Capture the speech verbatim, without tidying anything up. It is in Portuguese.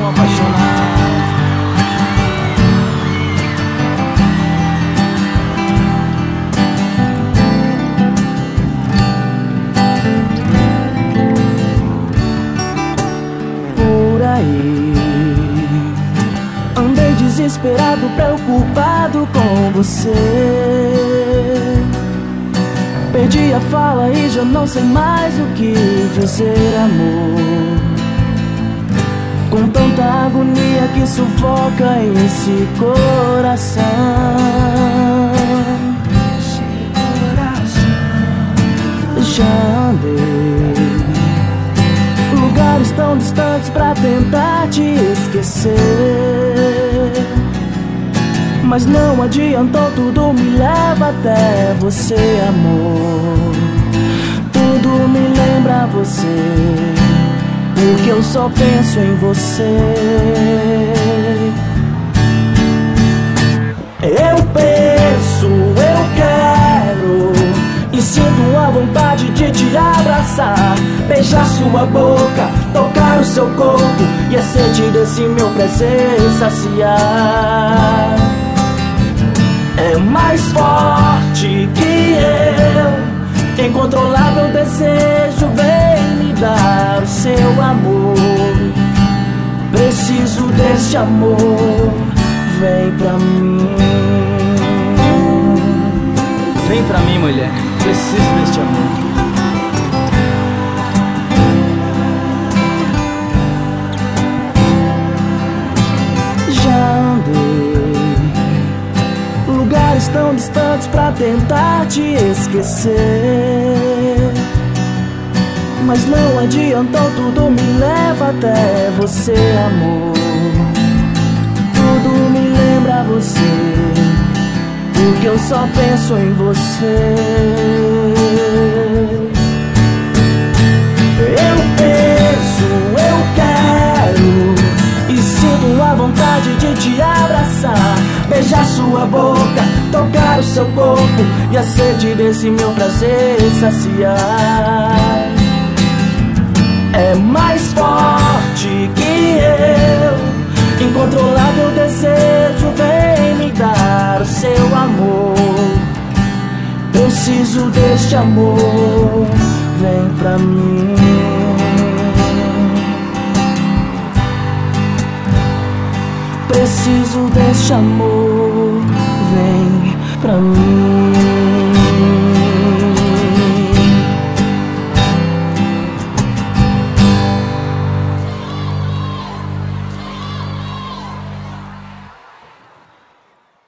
tão apaixonado. Por aí andei desesperado, preocupado com você. Perdi a fala e já não sei mais o que dizer, amor. Com tanta agonia que sufoca esse coração. Esse coração. Já andei lugares tão distantes pra tentar te esquecer, mas não adiantou, tudo me leva até você, amor. Tudo me lembra você, porque eu só penso em você. Eu penso, eu quero, e sinto a vontade de te abraçar, beijar sua boca, tocar o seu corpo, e a sede desse meu prazer saciar. É mais forte que eu, incontrolável desejo vem me dar o seu amor. Preciso deste amor, vem pra mim. Vem pra mim, mulher, preciso deste amor. Já andei lugares tão distantes pra tentar te esquecer, mas não adiantou, tudo me leva até você, amor. Tudo me lembra você, porque eu só penso em você. Eu penso, eu quero, e sinto a vontade de te abraçar, beijar sua boca, tocar o seu corpo, e a sede desse meu prazer saciar. É mais forte que eu, incontrolável desejo vem me dar o seu amor. Preciso deste amor, vem pra mim. Preciso deste amor, vem pra mim.